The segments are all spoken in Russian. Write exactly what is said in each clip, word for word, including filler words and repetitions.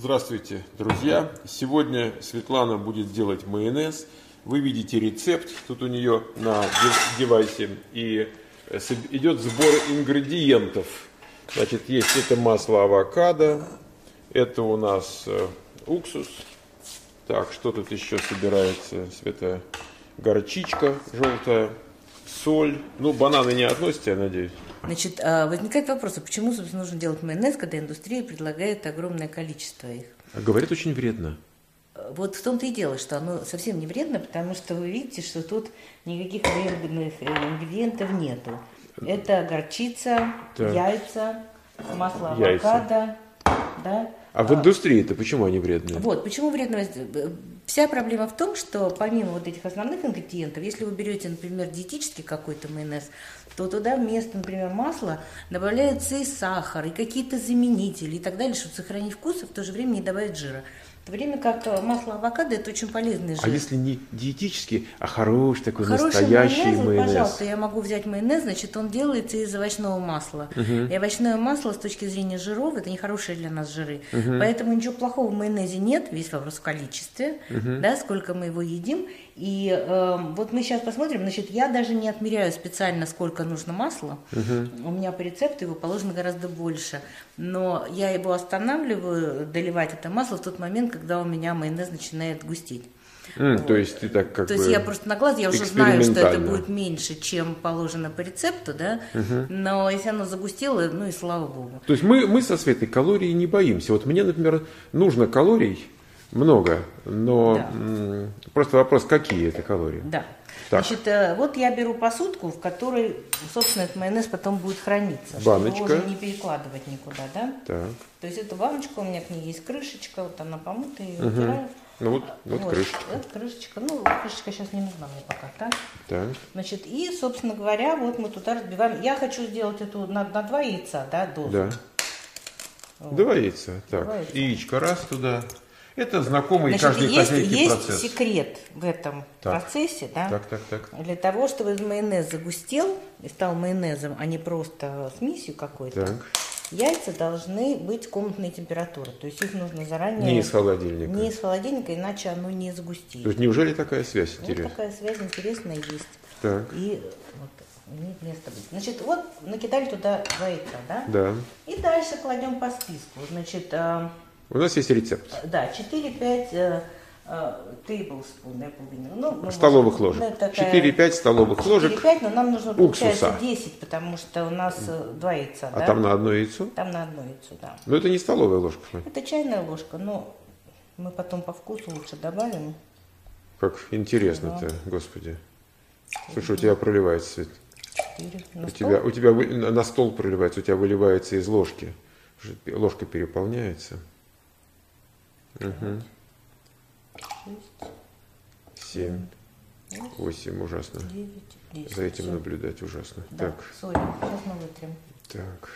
Здравствуйте, друзья! Сегодня Светлана будет делать майонез. Вы видите рецепт, тут у нее на девайсе, и идет сбор ингредиентов. Значит, есть это масло авокадо, это у нас уксус. Так, что тут еще собирается? Света, горчичка желтая, соль. Ну, бананы не относите, я надеюсь. Значит, возникает вопрос, а почему, собственно, нужно делать майонез, когда индустрия предлагает огромное количество их? Говорят, очень вредно. Вот в том-то и дело, что оно совсем не вредно, потому что вы видите, что тут никаких вредных ингредиентов нету. Это горчица, так. яйца, масло авокадо, да. А в индустрии-то почему они вредные? Вот, почему вредно? Вся проблема в том, что помимо вот этих основных ингредиентов, если вы берете, например, диетический какой-то майонез, то туда вместо, например, масла добавляется и сахар, и какие-то заменители и так далее, чтобы сохранить вкус, и в то же время не добавить жира. В то время как масло авокадо – это очень полезный жир. А если не диетический, а хороший такой Хороший настоящий майонез, майонез? Пожалуйста, я могу взять майонез, значит, он делается из овощного масла. Uh-huh. И овощное масло с точки зрения жиров – это нехорошие для нас жиры. Uh-huh. Поэтому ничего плохого в майонезе нет, весь вопрос в количестве, uh-huh. да, сколько мы его едим. И э, вот мы сейчас посмотрим, значит, я даже не отмеряю специально, сколько нужно масла. Uh-huh. У меня по рецепту его положено гораздо больше. Но я его останавливаю, доливать это масло в тот момент, когда у меня майонез начинает густеть. Mm, вот. То есть ты так как То бы есть я просто на глаз, я уже знаю, что это будет меньше, чем положено по рецепту, да. Uh-huh. Но если оно загустело, ну и слава богу. То есть мы, мы со Светой калорий не боимся. Вот мне, например, нужно калорий много, но да. м- просто вопрос, какие это калории. Да. Так. Значит, вот я беру посудку, в которой, собственно, этот майонез потом будет храниться. Баночка. Чтобы его уже не перекладывать никуда, да? Так. То есть эту баночку, у меня к ней есть крышечка, вот она помытая, ее угу. вытираю. Ну вот, вот, вот крышечка. Это крышечка. Ну, крышечка сейчас не нужна мне пока, так? Так. Значит, и, собственно говоря, вот мы туда разбиваем. Я хочу сделать эту на, на два яйца, да, дозу. Да. Вот. Два яйца. Так, два яйца. яичко раз туда. Это знакомый Значит, каждой есть, хозяйке есть процесс. Есть секрет в этом так. процессе, да? Так, так, так. Для того, чтобы майонез загустел и стал майонезом, а не просто смесью какой-то, так. яйца должны быть комнатной температуры. То есть их нужно заранее... Не из холодильника. Не из холодильника, иначе оно не загустеет. То есть неужели такая связь интересная? Вот такая связь интересная есть. Так. И вот, имеет место быть. Значит, вот накидали туда два яйца, да? Да. И дальше кладем по списку. Значит... У нас есть рецепт. Да, четыре-пять э, э, tablespoon, я помню. Ну, столовых ложек. четыре-пять столовых ложек четыре-пять, но нам нужно, уксуса. Получается, десять, потому что у нас два яйца. А да? там на одно яйцо? Там на одно яйцо, да. Но это не столовая ложка. Это чайная ложка, но мы потом по вкусу лучше добавим. Как интересно-то, да. Господи. Слушай, у тебя проливается свет. На у, стол? тебя, у тебя на стол проливается, у тебя выливается из ложки. Ложка переполняется. Угу. Семь, восемь, ужасно. девять, десять. За этим Все. Наблюдать ужасно. Да, так. соль. Сейчас мы вытрем. Так.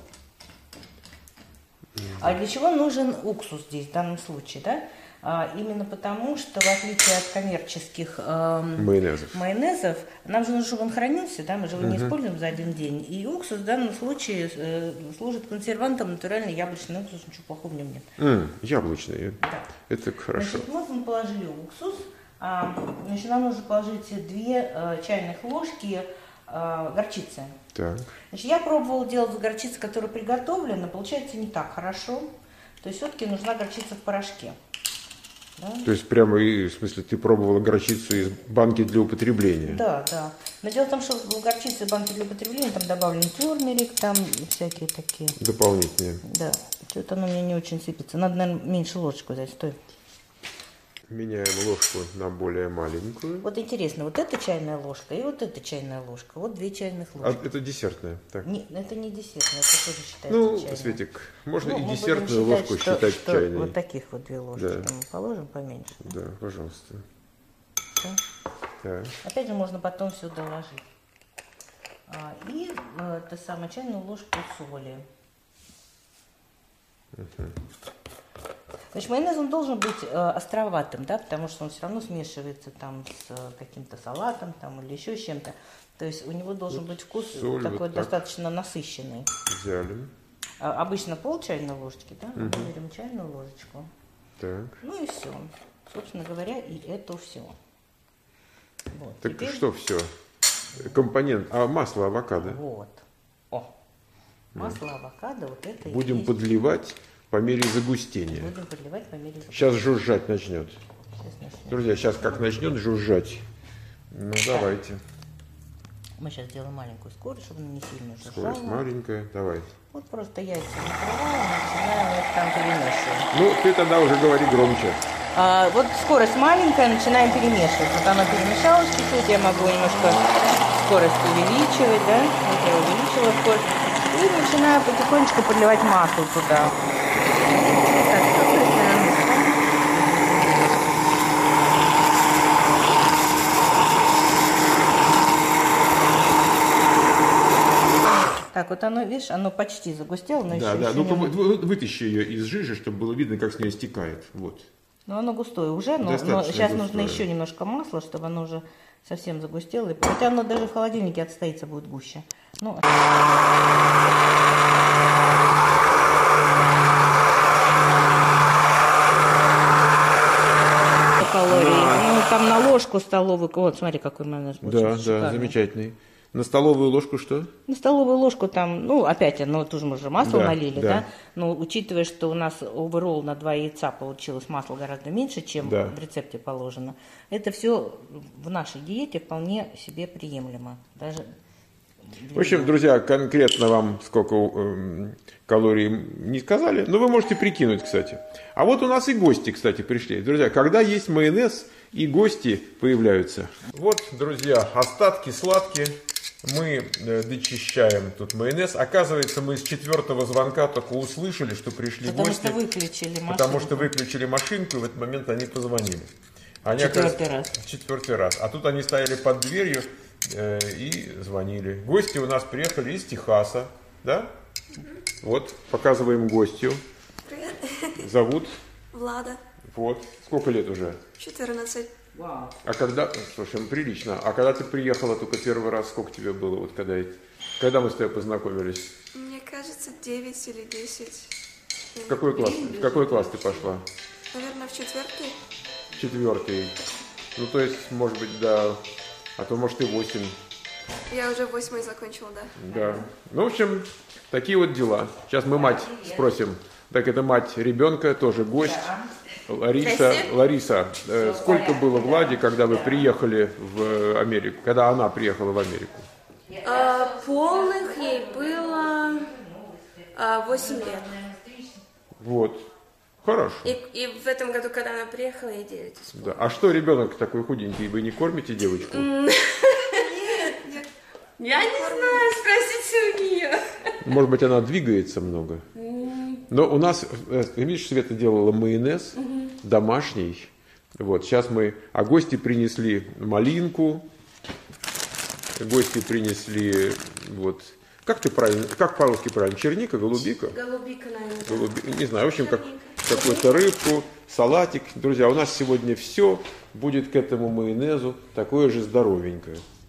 А для чего нужен уксус здесь в данном случае, да? А, именно потому, что в отличие от коммерческих эм, майонезов. майонезов, нам же нужно, чтобы он хранился, да, мы же его угу. не используем за один день. И уксус в данном случае э, служит консервантом, натуральный яблочный уксус, ничего плохого в нем нет. Mm, яблочный, да. Это хорошо. Значит, вот мы положили уксус, а, значит, нам нужно положить две э, чайных ложки э, горчицы. Так. Значит, я пробовала делать с горчицей, которая приготовлена, получается не так хорошо, то есть все-таки нужна горчица в порошке. Да? То есть прямо, в смысле, ты пробовала горчицу из банки для употребления? Да, да. Но дело в том, что в горчице банки для употребления там добавлен турмерик, там всякие такие. Дополнительные. Да. Что-то оно мне не очень сыпется. Надо, наверное, меньше ложечку взять. Стой. Меняем ложку на более маленькую. Вот интересно, вот эта чайная ложка и вот эта чайная ложка. Вот две чайных ложки. А это десертная? Так. Не, это не десертная, это тоже считается ну, чайной. Светик, можно ну, и десертную считать, ложку что, считать что чайной. Вот таких вот две ложки да. мы положим поменьше. Да, пожалуйста. Да. Так. Опять же, можно потом все доложить. А, и э, это самое, чайную ложку соли. Угу. Значит, майонез он должен быть э, островатым, да, потому что он все равно смешивается там с э, каким-то салатом там, или еще с чем-то. То есть у него должен вот быть вкус такой вот достаточно насыщенный. Взяли. Обычно пол чайной ложечки, да, мы угу. берем чайную ложечку. Так. Ну и все. Собственно говоря, и это все. Вот. Так Теперь... что все? Компонент, а масло авокадо? Вот. О, масло mm. авокадо, вот это Будем есть... подливать по мере загустения. Будем подливать по мере загустения. Сейчас жужжать начнет. Сейчас начнет. Друзья, сейчас как начнет жужжать. Ну, так. Давайте. Мы сейчас сделаем маленькую скорость, чтобы она не сильно жужжала. Скорость маленькая, давай. Вот просто яйца накрываем, начинаем их там перемешивать. Ну, ты тогда уже говори громче. А, вот скорость маленькая, начинаем перемешивать. Вот она перемешалась чуть-чуть, я могу немножко скорость увеличивать, да? Вот я увеличила скорость. И начинаю потихонечку подливать масло туда. Так, с какой стороны? Так, вот оно, видишь, оно почти загустело, но да, еще, да. еще Ну-ка, не... вытащи ее из жижи, чтобы было видно, как с нее стекает. Вот. Ну, оно густое уже, но, но сейчас густое. Нужно еще немножко масла, чтобы оно уже совсем загустело. Хотя оно даже в холодильнике отстоится, будет гуще. Ну, калорий. Ну, там на ложку столовую. Вот, смотри, какой майонез. Да, да, замечательный. На столовую ложку что? На столовую ложку там, ну, опять, ну, тоже мы же масло да, налили, да. да? Но учитывая, что у нас оверолл на два яйца получилось масла гораздо меньше, чем да. в рецепте положено, это все в нашей диете вполне себе приемлемо. Даже... В общем, друзья, конкретно вам сколько э, калорий не сказали, но вы можете прикинуть, кстати. А вот у нас и гости, кстати, пришли. Друзья, когда есть майонез, и гости появляются. Вот, друзья, остатки сладкие. Мы дочищаем тут майонез. Оказывается, мы с четвертого звонка только услышали, что пришли потому гости. Что выключили машинку. Потому что выключили машинку, и в этот момент они позвонили. Они четвертый раз. Четвертый раз. А тут они стояли под дверью э, и звонили. Гости у нас приехали из Техаса. Да? Угу. Вот, показываем гостью. Привет. Зовут? Влада. Вот. Сколько лет уже? четырнадцать. Вау. А когда, слушай, ну прилично. А когда ты приехала только первый раз, сколько тебе было, вот когда, когда мы с тобой познакомились? Мне кажется, девять или десять. В какой класс, в какой класс ты пошла? Наверное, в четвертый. Четвертый. Ну, то есть, может быть, да, а то, может, и восемь. Я уже восьмой закончила, да. Да. Ну, в общем, такие вот дела. Сейчас мы мать спросим. Так, это мать ребенка, тоже гость. Лариса, Лариса, э, сколько было Владе, когда вы приехали в Америку, когда она приехала в Америку? А, полных ей было а, восемь лет. Вот, хорошо. И, и в этом году, когда она приехала, ей девять. Да. А что ребенок такой худенький, вы не кормите девочку? Нет, я не знаю, спросите у нее. Может быть, она двигается много? Но у нас, видишь, Света делала майонез угу. домашний. Вот, сейчас мы... А гости принесли малинку. Гости принесли... Вот, как ты правильно... Как по-русски правильно? Черника, голубика? Голубика, наверное. Голуби... Не знаю, в общем, как, какую-то рыбку, салатик. Друзья, у нас сегодня все будет к этому майонезу такое же здоровенькое.